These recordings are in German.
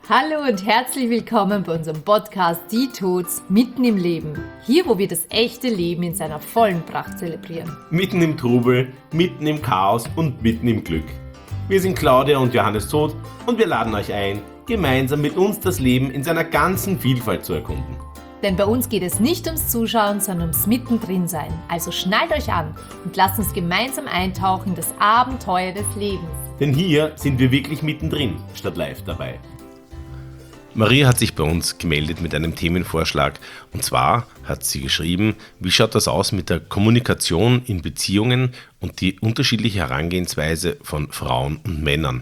Hallo und herzlich willkommen bei unserem Podcast Die Tots mitten im Leben. Hier, wo wir das echte Leben in seiner vollen Pracht zelebrieren. Mitten im Trubel, mitten im Chaos und mitten im Glück. Wir sind Claudia und Johannes Todt und wir laden euch ein, gemeinsam mit uns das Leben in seiner ganzen Vielfalt zu erkunden. Denn bei uns geht es nicht ums Zuschauen, sondern ums Mittendrin-Sein. Also schnallt euch an und lasst uns gemeinsam eintauchen in das Abenteuer des Lebens. Denn hier sind wir wirklich mittendrin, statt live dabei. Maria hat sich bei uns gemeldet mit einem Themenvorschlag. Und zwar hat sie geschrieben, wie schaut das aus mit der Kommunikation in Beziehungen und die unterschiedliche Herangehensweise von Frauen und Männern.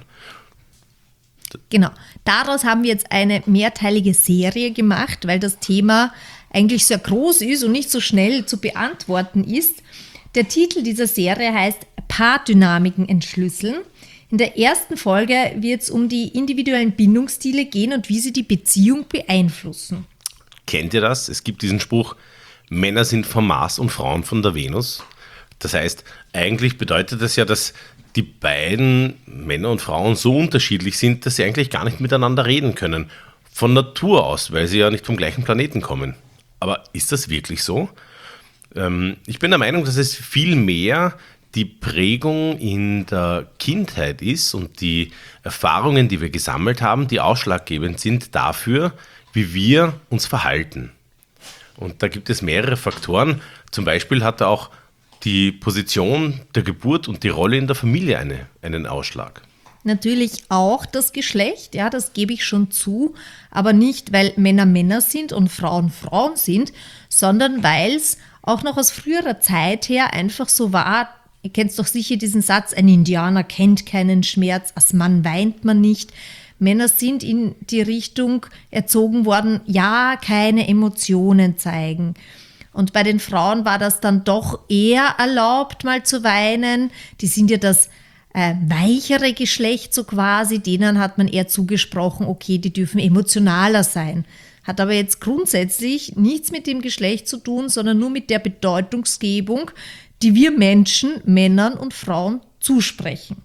Genau, daraus haben wir jetzt eine mehrteilige Serie gemacht, weil das Thema eigentlich sehr groß ist und nicht so schnell zu beantworten ist. Der Titel dieser Serie heißt Paardynamiken entschlüsseln. In der ersten Folge wird es um die individuellen Bindungsstile gehen und wie sie die Beziehung beeinflussen. Kennt ihr das? Es gibt diesen Spruch, Männer sind vom Mars und Frauen von der Venus. Das heißt, eigentlich bedeutet das ja, dass die beiden Männer und Frauen so unterschiedlich sind, dass sie eigentlich gar nicht miteinander reden können. Von Natur aus, weil sie ja nicht vom gleichen Planeten kommen. Aber ist das wirklich so? Ich bin der Meinung, dass es viel mehr die Prägung in der Kindheit ist und die Erfahrungen, die wir gesammelt haben, die ausschlaggebend sind dafür, wie wir uns verhalten. Und da gibt es mehrere Faktoren. Zum Beispiel hat auch die Position der Geburt und die Rolle in der Familie einen Ausschlag. Natürlich auch das Geschlecht, ja, das gebe ich schon zu, aber nicht, weil Männer Männer sind und Frauen Frauen sind, sondern weil es auch noch aus früherer Zeit her einfach so war. Ihr kennt doch sicher diesen Satz, ein Indianer kennt keinen Schmerz, als Mann weint man nicht. Männer sind in die Richtung erzogen worden, ja, keine Emotionen zeigen. Und bei den Frauen war das dann doch eher erlaubt, mal zu weinen. Die sind ja das weichere Geschlecht so quasi, denen hat man eher zugesprochen, okay, die dürfen emotionaler sein. Hat aber jetzt grundsätzlich nichts mit dem Geschlecht zu tun, sondern nur mit der Bedeutungsgebung, die wir Menschen, Männern und Frauen zusprechen.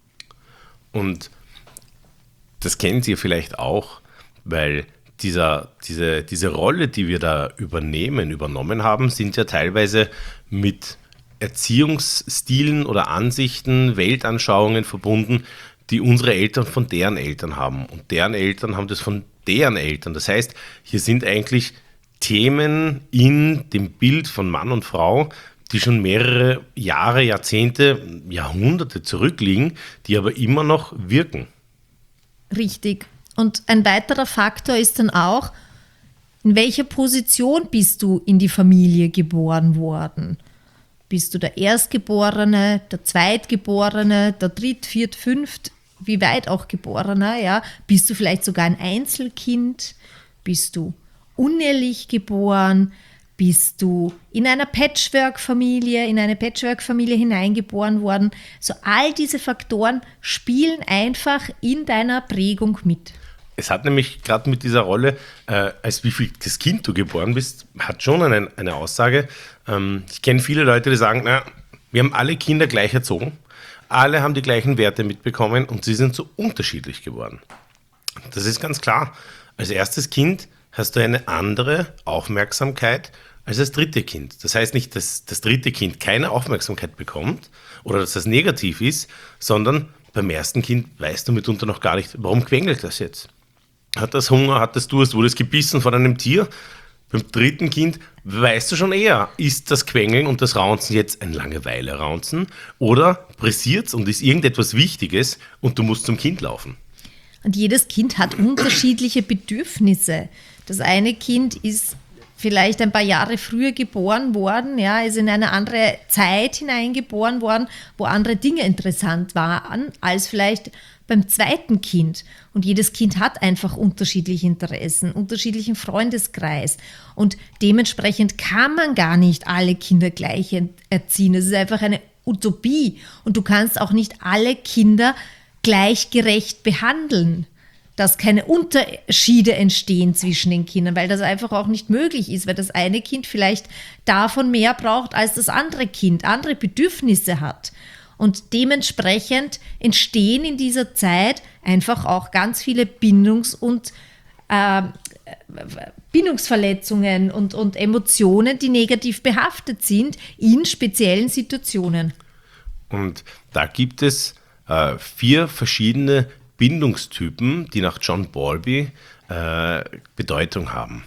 Und das kennt ihr vielleicht auch, weil diese Rolle, die wir da übernommen haben, sind ja teilweise mit Erziehungsstilen oder Ansichten, Weltanschauungen verbunden, die unsere Eltern von deren Eltern haben. Und deren Eltern haben das von deren Eltern. Das heißt, hier sind eigentlich Themen in dem Bild von Mann und Frau, die schon mehrere Jahre, Jahrzehnte, Jahrhunderte zurückliegen, die aber immer noch wirken. Richtig. Und ein weiterer Faktor ist dann auch, in welcher Position bist du in die Familie geboren worden? Bist du der Erstgeborene, der Zweitgeborene, der Dritt-, Viert-, Fünft-, wie weit auch Geborener? Ja? Bist du vielleicht sogar ein Einzelkind? Bist du unehelich geboren? Bist du in eine Patchwork-Familie hineingeboren worden? So all diese Faktoren spielen einfach in deiner Prägung mit. Es hat nämlich gerade mit dieser Rolle, als wie viel das Kind du geboren bist, hat schon eine Aussage. Ich kenne viele Leute, die sagen, wir haben alle Kinder gleich erzogen, alle haben die gleichen Werte mitbekommen und sie sind so unterschiedlich geworden. Das ist ganz klar. Als erstes Kind hast du eine andere Aufmerksamkeit als das dritte Kind. Das heißt nicht, dass das dritte Kind keine Aufmerksamkeit bekommt oder dass das negativ ist, sondern beim ersten Kind weißt du mitunter noch gar nicht, warum quengelt das jetzt? Hat das Hunger, hat das Durst, wurde es gebissen von einem Tier? Beim dritten Kind weißt du schon eher, ist das Quengeln und das Raunzen jetzt ein Langeweile-Raunzen oder pressiert es und ist irgendetwas Wichtiges und du musst zum Kind laufen? Und jedes Kind hat unterschiedliche Bedürfnisse. Das eine Kind ist vielleicht ein paar Jahre früher geboren worden, ja, ist in eine andere Zeit hineingeboren worden, wo andere Dinge interessant waren, als vielleicht beim zweiten Kind. Und jedes Kind hat einfach unterschiedliche Interessen, unterschiedlichen Freundeskreis. Und dementsprechend kann man gar nicht alle Kinder gleich erziehen. Es ist einfach eine Utopie. Und du kannst auch nicht alle Kinder gleichgerecht behandeln, dass keine Unterschiede entstehen zwischen den Kindern, weil das einfach auch nicht möglich ist, weil das eine Kind vielleicht davon mehr braucht als das andere Kind, andere Bedürfnisse hat. Und dementsprechend entstehen in dieser Zeit einfach auch ganz viele Bindungsverletzungen und Emotionen, die negativ behaftet sind in speziellen Situationen. Und da gibt es 4 verschiedene Bindungstypen, die nach John Bowlby Bedeutung haben.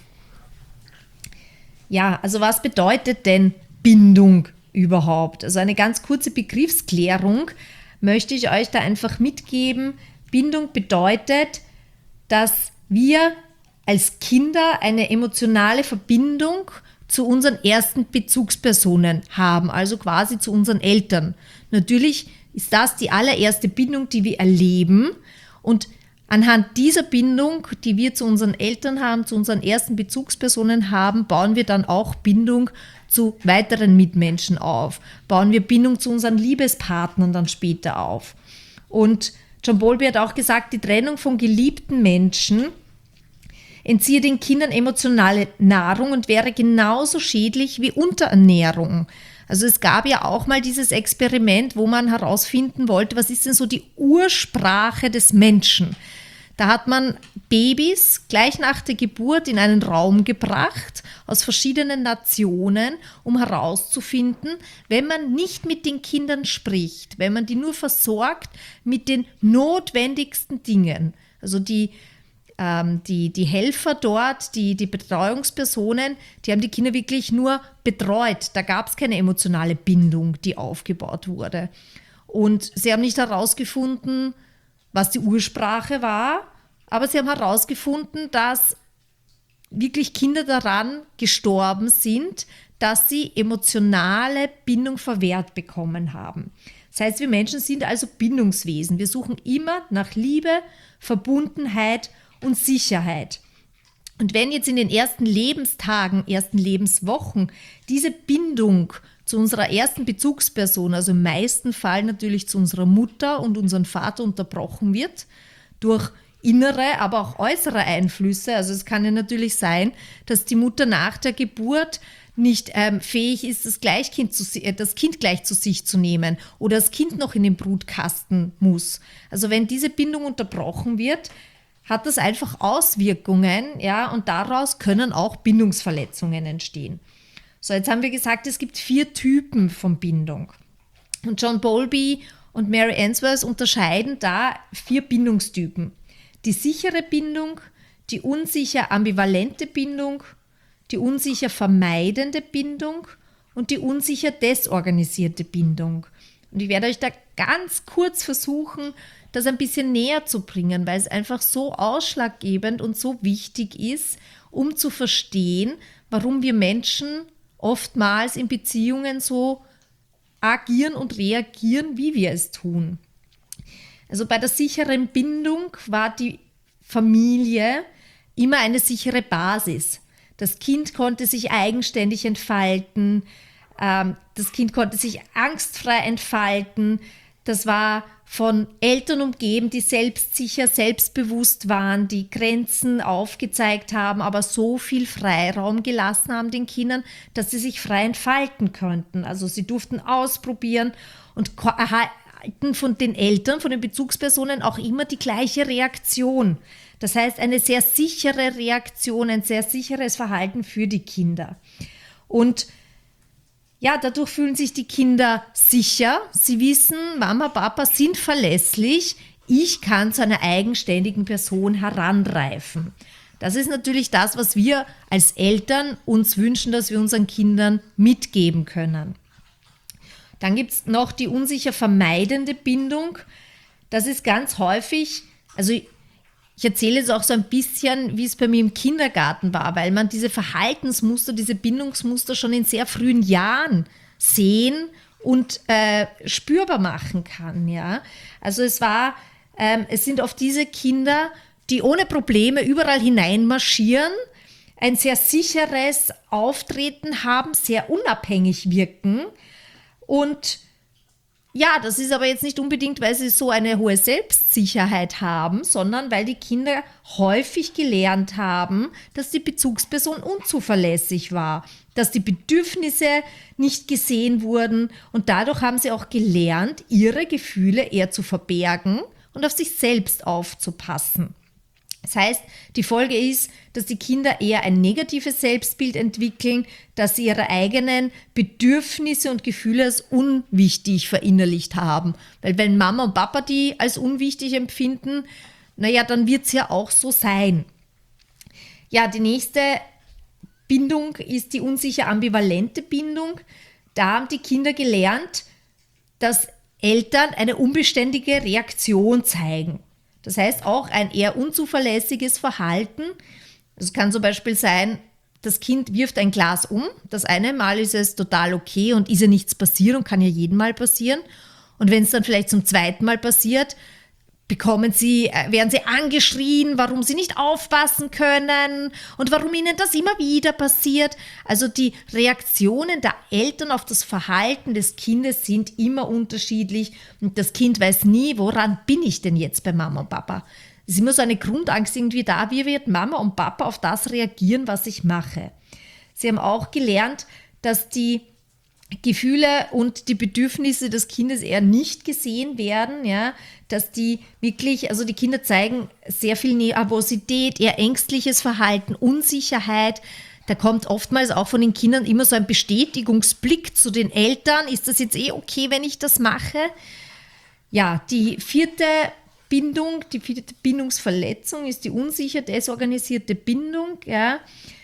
Ja, also was bedeutet denn Bindung überhaupt? Also eine ganz kurze Begriffsklärung möchte ich euch da einfach mitgeben. Bindung bedeutet, dass wir als Kinder eine emotionale Verbindung zu unseren ersten Bezugspersonen haben, also quasi zu unseren Eltern. Natürlich ist das die allererste Bindung, die wir erleben, und anhand dieser Bindung, die wir zu unseren Eltern haben, zu unseren ersten Bezugspersonen haben, bauen wir dann auch Bindung zu weiteren Mitmenschen auf, bauen wir Bindung zu unseren Liebespartnern dann später auf. Und John Bowlby hat auch gesagt, die Trennung von geliebten Menschen entziehe den Kindern emotionale Nahrung und wäre genauso schädlich wie Unterernährung. Also es gab ja auch mal dieses Experiment, wo man herausfinden wollte, was ist denn so die Ursprache des Menschen? Da hat man Babys gleich nach der Geburt in einen Raum gebracht aus verschiedenen Nationen, um herauszufinden, wenn man nicht mit den Kindern spricht, wenn man die nur versorgt mit den notwendigsten Dingen, also die Helfer dort, die Betreuungspersonen, die haben die Kinder wirklich nur betreut. Da gab es keine emotionale Bindung, die aufgebaut wurde. Und sie haben nicht herausgefunden, was die Ursprache war, aber sie haben herausgefunden, dass wirklich Kinder daran gestorben sind, dass sie emotionale Bindung verwehrt bekommen haben. Das heißt, wir Menschen sind also Bindungswesen. Wir suchen immer nach Liebe, Verbundenheit und Sicherheit. Und wenn jetzt in den ersten Lebenstagen, ersten Lebenswochen diese Bindung zu unserer ersten Bezugsperson, also im meisten Fall natürlich zu unserer Mutter und unserem Vater, unterbrochen wird durch innere, aber auch äußere Einflüsse, also es kann ja natürlich sein, dass die Mutter nach der Geburt nicht fähig ist, das Kind gleich zu sich zu nehmen oder das Kind noch in den Brutkasten muss. Also wenn diese Bindung unterbrochen wird, hat das einfach Auswirkungen, ja, und daraus können auch Bindungsverletzungen entstehen. So, jetzt haben wir gesagt, es gibt 4 Typen von Bindung. Und John Bowlby und Mary Ainsworth unterscheiden da 4 Bindungstypen. Die sichere Bindung, die unsicher ambivalente Bindung, die unsicher vermeidende Bindung und die unsicher desorganisierte Bindung. Und ich werde euch da ganz kurz versuchen, das ein bisschen näher zu bringen, weil es einfach so ausschlaggebend und so wichtig ist, um zu verstehen, warum wir Menschen oftmals in Beziehungen so agieren und reagieren, wie wir es tun. Also bei der sicheren Bindung war die Familie immer eine sichere Basis. Das Kind konnte sich eigenständig entfalten, das Kind konnte sich angstfrei entfalten. Das war von Eltern umgeben, die selbstsicher, selbstbewusst waren, die Grenzen aufgezeigt haben, aber so viel Freiraum gelassen haben den Kindern, dass sie sich frei entfalten könnten. Also sie durften ausprobieren und erhalten von den Eltern, von den Bezugspersonen auch immer die gleiche Reaktion. Das heißt, eine sehr sichere Reaktion, ein sehr sicheres Verhalten für die Kinder. Und ja, dadurch fühlen sich die Kinder sicher. Sie wissen, Mama, Papa sind verlässlich. Ich kann zu einer eigenständigen Person heranreifen. Das ist natürlich das, was wir als Eltern uns wünschen, dass wir unseren Kindern mitgeben können. Dann gibt es noch die unsicher vermeidende Bindung. Das ist ganz häufig, also ich erzähle jetzt auch so ein bisschen, wie es bei mir im Kindergarten war, weil man diese Verhaltensmuster, diese Bindungsmuster schon in sehr frühen Jahren sehen und spürbar machen kann. Ja? Also es sind oft diese Kinder, die ohne Probleme überall hineinmarschieren, ein sehr sicheres Auftreten haben, sehr unabhängig wirken. Und ja, das ist aber jetzt nicht unbedingt, weil sie so eine hohe Selbstsicherheit haben, sondern weil die Kinder häufig gelernt haben, dass die Bezugsperson unzuverlässig war, dass die Bedürfnisse nicht gesehen wurden, und dadurch haben sie auch gelernt, ihre Gefühle eher zu verbergen und auf sich selbst aufzupassen. Das heißt, die Folge ist, dass die Kinder eher ein negatives Selbstbild entwickeln, dass sie ihre eigenen Bedürfnisse und Gefühle als unwichtig verinnerlicht haben. Weil wenn Mama und Papa die als unwichtig empfinden, naja, dann wird es ja auch so sein. Ja, die nächste Bindung ist die unsicher ambivalente Bindung. Da haben die Kinder gelernt, dass Eltern eine unbeständige Reaktion zeigen. Das heißt auch ein eher unzuverlässiges Verhalten. Es kann zum Beispiel sein, das Kind wirft ein Glas um. Das eine Mal ist es total okay und ist ja nichts passiert und kann ja jedem Mal passieren. Und wenn es dann vielleicht zum zweiten Mal passiert, werden sie angeschrien, warum sie nicht aufpassen können und warum ihnen das immer wieder passiert. Also die Reaktionen der Eltern auf das Verhalten des Kindes sind immer unterschiedlich und das Kind weiß nie, woran bin ich denn jetzt bei Mama und Papa. Es ist immer so eine Grundangst irgendwie da, wie wird Mama und Papa auf das reagieren, was ich mache. Sie haben auch gelernt, dass die Gefühle und die Bedürfnisse des Kindes eher nicht gesehen werden, ja, dass die wirklich, also die Kinder zeigen sehr viel Nervosität, eher ängstliches Verhalten, Unsicherheit. Da kommt oftmals auch von den Kindern immer so ein Bestätigungsblick zu den Eltern. Ist das jetzt okay, wenn ich das mache? Ja, die vierte Bindungsverletzung ist die unsicher desorganisierte Bindung, ja.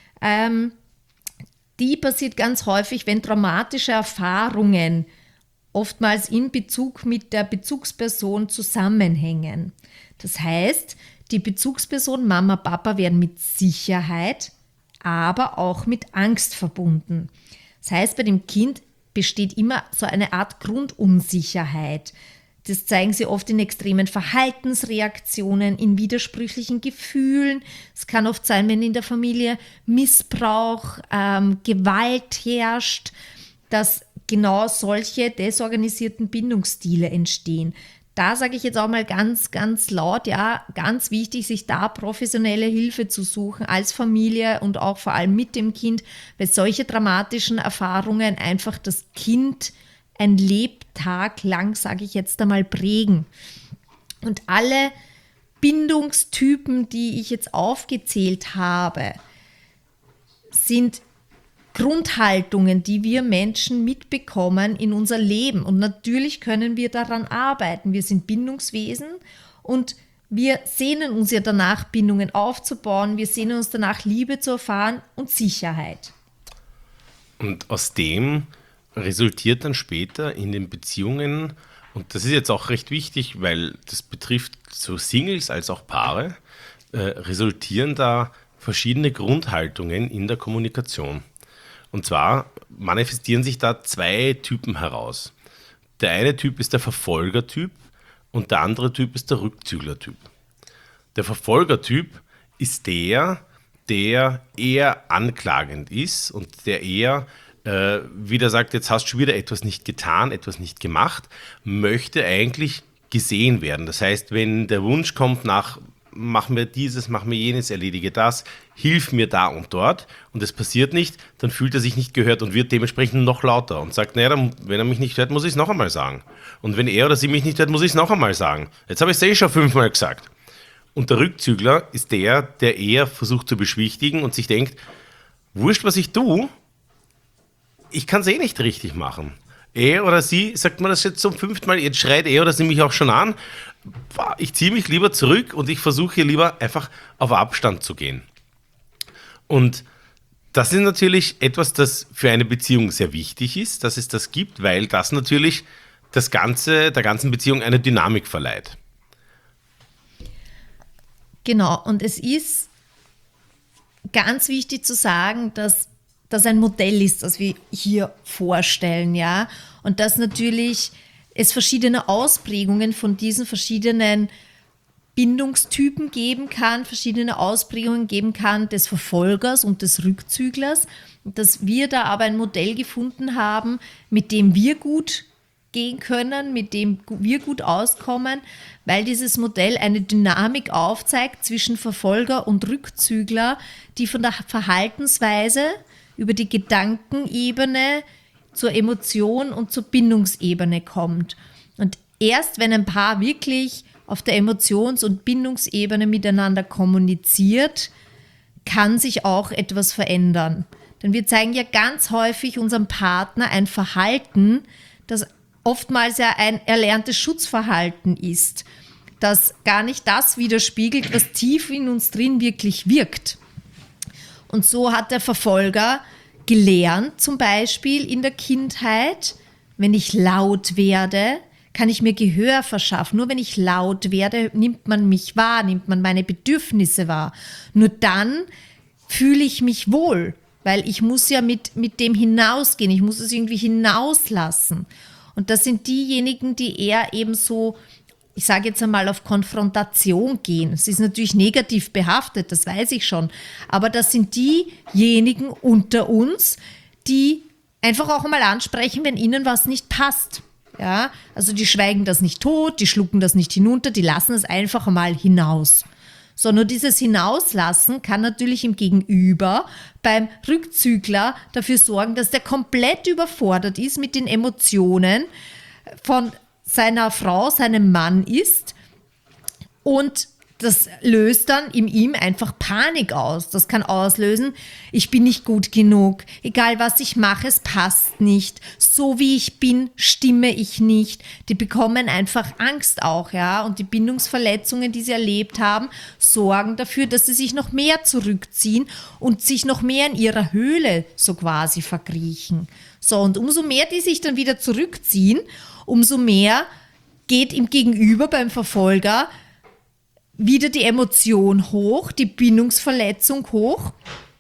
Die passiert ganz häufig, wenn traumatische Erfahrungen oftmals in Bezug mit der Bezugsperson zusammenhängen. Das heißt, die Bezugsperson Mama, Papa werden mit Sicherheit, aber auch mit Angst verbunden. Das heißt, bei dem Kind besteht immer so eine Art Grundunsicherheit. Das zeigen sie oft in extremen Verhaltensreaktionen, in widersprüchlichen Gefühlen. Es kann oft sein, wenn in der Familie Missbrauch, Gewalt herrscht, dass genau solche desorganisierten Bindungsstile entstehen. Da sage ich jetzt auch mal ganz, ganz laut, ja, ganz wichtig, sich da professionelle Hilfe zu suchen als Familie und auch vor allem mit dem Kind, weil solche dramatischen Erfahrungen einfach das Kind ein Lebtag lang, sage ich jetzt einmal, prägen. Und alle Bindungstypen, die ich jetzt aufgezählt habe, sind Grundhaltungen, die wir Menschen mitbekommen in unser Leben. Und natürlich können wir daran arbeiten. Wir sind Bindungswesen und wir sehnen uns ja danach, Bindungen aufzubauen. Wir sehnen uns danach, Liebe zu erfahren und Sicherheit. Und aus dem resultiert dann später in den Beziehungen, und das ist jetzt auch recht wichtig, weil das betrifft so Singles als auch Paare, resultieren da verschiedene Grundhaltungen in der Kommunikation. Und zwar manifestieren sich da zwei Typen heraus. Der eine Typ ist der Verfolgertyp und der andere Typ ist der Rückzüglertyp. Der Verfolgertyp ist der eher anklagend ist und der eher wieder sagt, jetzt hast du schon wieder etwas nicht getan, etwas nicht gemacht, möchte eigentlich gesehen werden. Das heißt, wenn der Wunsch kommt nach, mach mir dieses, mach mir jenes, erledige das, hilf mir da und dort und es passiert nicht, dann fühlt er sich nicht gehört und wird dementsprechend noch lauter und sagt, naja, dann, wenn er mich nicht hört, muss ich es noch einmal sagen. Und wenn er oder sie mich nicht hört, muss ich es noch einmal sagen. Jetzt habe ich es schon 5-mal gesagt. Und der Rückzügler ist der eher versucht zu beschwichtigen und sich denkt, wurscht, was ich tue, ich kann es eh nicht richtig machen. Er oder sie, sagt man das jetzt zum 5. Mal, jetzt schreit er oder sie mich auch schon an. Ich ziehe mich lieber zurück und ich versuche hier lieber einfach auf Abstand zu gehen. Und das ist natürlich etwas, das für eine Beziehung sehr wichtig ist, dass es das gibt, weil das natürlich der ganzen Beziehung eine Dynamik verleiht. Genau, und es ist ganz wichtig zu sagen, dass das ein Modell ist, das wir hier vorstellen, ja, und dass natürlich es verschiedene Ausprägungen von diesen verschiedenen Bindungstypen geben kann, verschiedene Ausprägungen geben kann des Verfolgers und des Rückzüglers, dass wir da aber ein Modell gefunden haben, mit dem wir gut gehen können, mit dem wir gut auskommen, weil dieses Modell eine Dynamik aufzeigt zwischen Verfolger und Rückzügler, die von der Verhaltensweise über die Gedankenebene zur Emotion und zur Bindungsebene kommt. Und erst wenn ein Paar wirklich auf der Emotions- und Bindungsebene miteinander kommuniziert, kann sich auch etwas verändern. Denn wir zeigen ja ganz häufig unserem Partner ein Verhalten, das oftmals ja ein erlerntes Schutzverhalten ist, das gar nicht das widerspiegelt, was tief in uns drin wirklich wirkt. Und so hat der Verfolger gelernt, zum Beispiel in der Kindheit, wenn ich laut werde, kann ich mir Gehör verschaffen. Nur wenn ich laut werde, nimmt man mich wahr, nimmt man meine Bedürfnisse wahr. Nur dann fühle ich mich wohl, weil ich muss ja mit dem hinausgehen, ich muss es irgendwie hinauslassen. Und das sind diejenigen, die eher eben so, ich sage jetzt einmal, auf Konfrontation gehen. Es ist natürlich negativ behaftet, das weiß ich schon. Aber das sind diejenigen unter uns, die einfach auch mal ansprechen, wenn ihnen was nicht passt. Ja, also die schweigen das nicht tot, die schlucken das nicht hinunter, die lassen es einfach mal hinaus. So, nur dieses Hinauslassen kann natürlich im Gegenüber beim Rückzügler dafür sorgen, dass der komplett überfordert ist mit den Emotionen von seiner Frau, seinem Mann ist, und das löst dann in ihm einfach Panik aus. Das kann auslösen, ich bin nicht gut genug, egal was ich mache, es passt nicht, so wie ich bin, stimme ich nicht. Die bekommen einfach Angst auch, ja, und die Bindungsverletzungen, die sie erlebt haben, sorgen dafür, dass sie sich noch mehr zurückziehen und sich noch mehr in ihrer Höhle so quasi verkriechen. So, und umso mehr die sich dann wieder zurückziehen, umso mehr geht im Gegenüber beim Verfolger wieder die Emotion hoch, die Bindungsverletzung hoch.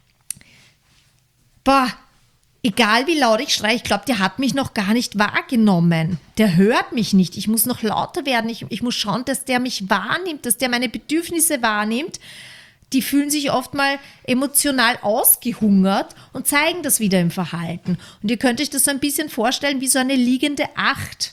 Egal wie laut ich schreie, ich glaube, der hat mich noch gar nicht wahrgenommen. Der hört mich nicht. Ich muss noch lauter werden. Ich muss schauen, dass der mich wahrnimmt, dass der meine Bedürfnisse wahrnimmt. Die fühlen sich oft mal emotional ausgehungert und zeigen das wieder im Verhalten. Und ihr könnt euch das so ein bisschen vorstellen wie so eine liegende Acht,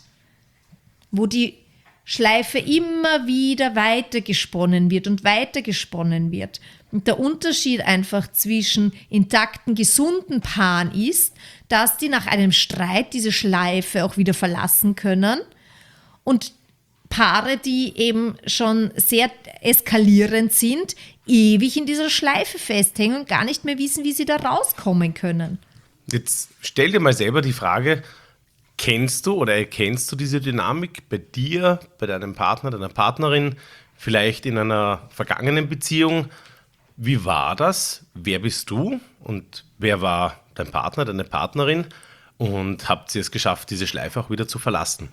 wo die Schleife immer wieder weitergesponnen wird und weitergesponnen wird. Und der Unterschied einfach zwischen intakten, gesunden Paaren ist, dass die nach einem Streit diese Schleife auch wieder verlassen können, und Paare, die eben schon sehr eskalierend sind, ewig in dieser Schleife festhängen und gar nicht mehr wissen, wie sie da rauskommen können. Jetzt stell dir mal selber die Frage, kennst du oder erkennst du diese Dynamik bei dir, bei deinem Partner, deiner Partnerin, vielleicht in einer vergangenen Beziehung? Wie war das? Wer bist du und wer war dein Partner, deine Partnerin? Und habt ihr es geschafft, diese Schleife auch wieder zu verlassen?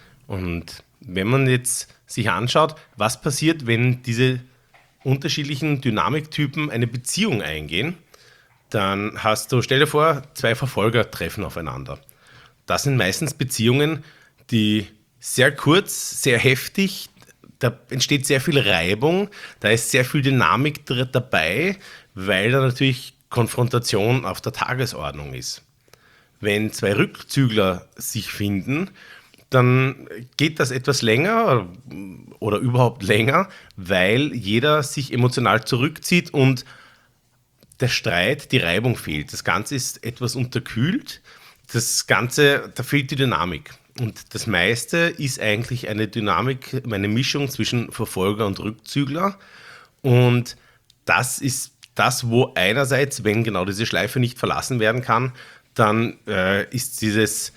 Und wenn man jetzt sich anschaut, was passiert, wenn diese unterschiedlichen Dynamiktypen eine Beziehung eingehen, dann stell dir vor, zwei Verfolger treffen aufeinander. Das sind meistens Beziehungen, die sehr kurz, sehr heftig, da entsteht sehr viel Reibung, da ist sehr viel Dynamik dabei, weil da natürlich Konfrontation auf der Tagesordnung ist. Wenn zwei Rückzügler sich finden, dann geht das etwas länger oder überhaupt länger, weil jeder sich emotional zurückzieht und der Streit, die Reibung fehlt. Das Ganze ist etwas unterkühlt. Das Ganze, da fehlt die Dynamik. Und das meiste ist eigentlich eine Dynamik, eine Mischung zwischen Verfolger und Rückzügler. Und das ist das, wo einerseits, wenn genau diese Schleife nicht verlassen werden kann, dann ist dieses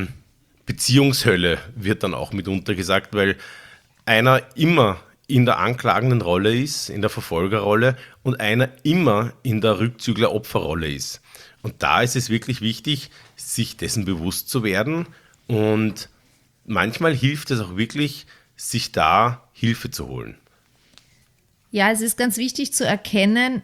Beziehungshölle, wird dann auch mitunter gesagt, weil einer immer in der anklagenden Rolle ist, in der Verfolgerrolle, und einer immer in der Rückzügler-Opferrolle ist. Und da ist es wirklich wichtig, sich dessen bewusst zu werden, und manchmal hilft es auch wirklich, sich da Hilfe zu holen. Ja, es ist ganz wichtig zu erkennen,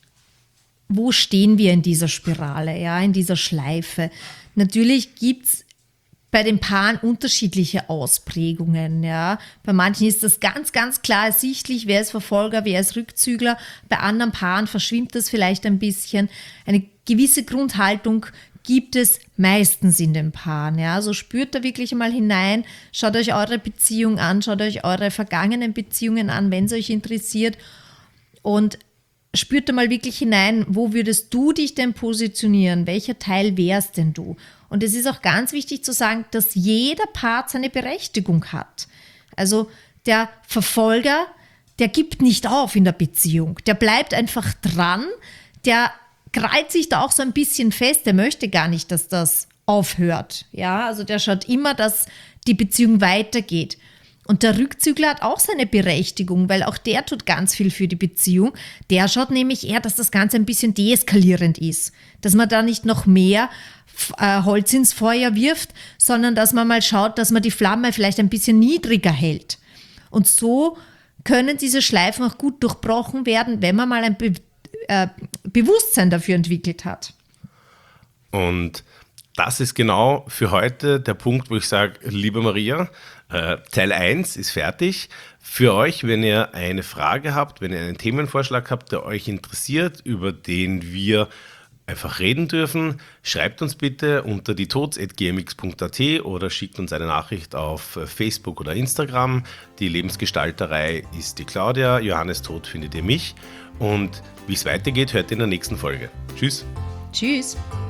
wo stehen wir in dieser Spirale, ja, in dieser Schleife. Natürlich gibt es bei den Paaren unterschiedliche Ausprägungen. Ja. Bei manchen ist das ganz, ganz klar ersichtlich, wer ist Verfolger, wer ist Rückzügler. Bei anderen Paaren verschwimmt das vielleicht ein bisschen. Eine gewisse Grundhaltung gibt es meistens in den Paaren. Ja. Also spürt da wirklich mal hinein, schaut euch eure Beziehung an, schaut euch eure vergangenen Beziehungen an, wenn es euch interessiert, und spürt da mal wirklich hinein, wo würdest du dich denn positionieren? Welcher Teil wärst denn du? Und es ist auch ganz wichtig zu sagen, dass jeder Part seine Berechtigung hat. Also der Verfolger, der gibt nicht auf in der Beziehung. Der bleibt einfach dran, der krallt sich da auch so ein bisschen fest, der möchte gar nicht, dass das aufhört. Ja, also der schaut immer, dass die Beziehung weitergeht. Und der Rückzügler hat auch seine Berechtigung, weil auch der tut ganz viel für die Beziehung. Der schaut nämlich eher, dass das Ganze ein bisschen deeskalierend ist. Dass man da nicht noch mehr Holz ins Feuer wirft, sondern dass man mal schaut, dass man die Flamme vielleicht ein bisschen niedriger hält. Und so können diese Schleifen auch gut durchbrochen werden, wenn man mal ein Bewusstsein dafür entwickelt hat. Und das ist genau für heute der Punkt, wo ich sage, liebe Maria, Teil 1 ist fertig. Für euch, wenn ihr eine Frage habt, wenn ihr einen Themenvorschlag habt, der euch interessiert, über den wir einfach reden dürfen, schreibt uns bitte unter dietods@gmx.at oder schickt uns eine Nachricht auf Facebook oder Instagram. Die Lebensgestalterei ist die Claudia, Johannes Todt findet ihr mich. Und wie es weitergeht, hört ihr in der nächsten Folge. Tschüss. Tschüss.